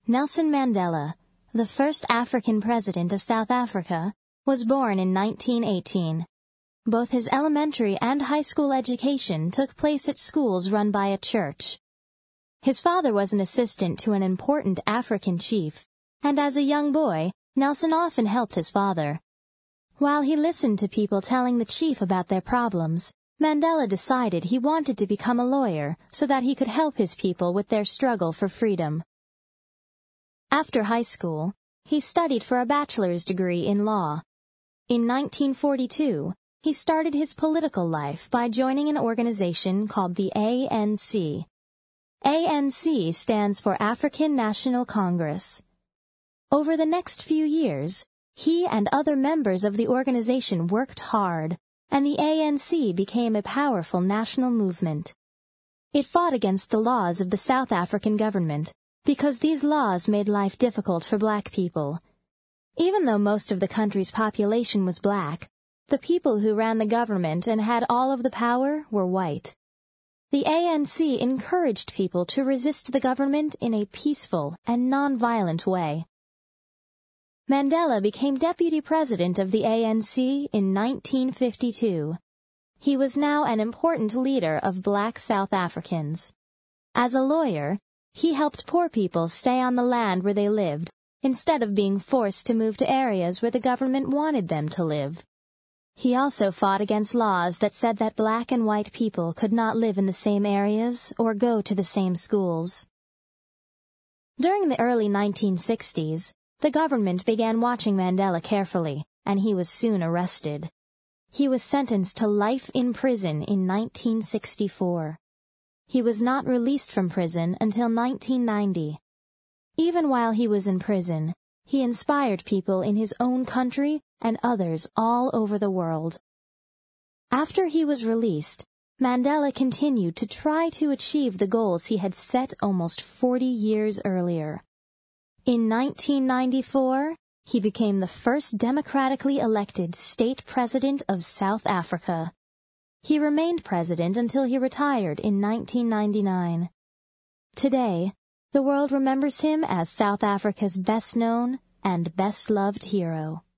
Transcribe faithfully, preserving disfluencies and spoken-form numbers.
Nelson Mandela, the first African president of South Africa, was born in nineteen eighteen. Both his elementary and high school education took place at schools run by a church. His father was an assistant to an important African chief, and as a young boy, Nelson often helped his father. While he listened to people telling the chief about their problems, Mandela decided he wanted to become a lawyer so that he could help his people with their struggle for freedom. After high school, he studied for a bachelor's degree in law. In nineteen forty-two, he started his political life by joining an organization called the A N C. A N C stands for African National Congress. Over the next few years, he and other members of the organization worked hard, and the A N C became a powerful national movement. It fought against the laws of the South African government because these laws made life difficult for black people. Even though most of the country's population was black, the people who ran the government and had all of the power were white. The A N C encouraged people to resist the government in a peaceful and non-violent way. Mandela became deputy president of the A N C in nineteen fifty-two. He was now an important leader of black South Africans. As a lawyer, he helped poor people stay on the land where they lived, instead of being forced to move to areas where the government wanted them to live. He also fought against laws that said that black and white people could not live in the same areas or go to the same schools. During the early nineteen sixties, the government began watching Mandela carefully, and he was soon arrested. He was sentenced to life in prison in nineteen sixty-four. He was not released from prison until nineteen ninety. Even while he was in prison, he inspired people in his own country and others all over the world. After he was released, Mandela continued to try to achieve the goals he had set almost forty years earlier. In nineteen ninety-four, he became the first democratically elected state president of South Africa. He remained president until he retired in nineteen ninety-nine. Today, the world remembers him as South Africa's best-known and best-loved hero.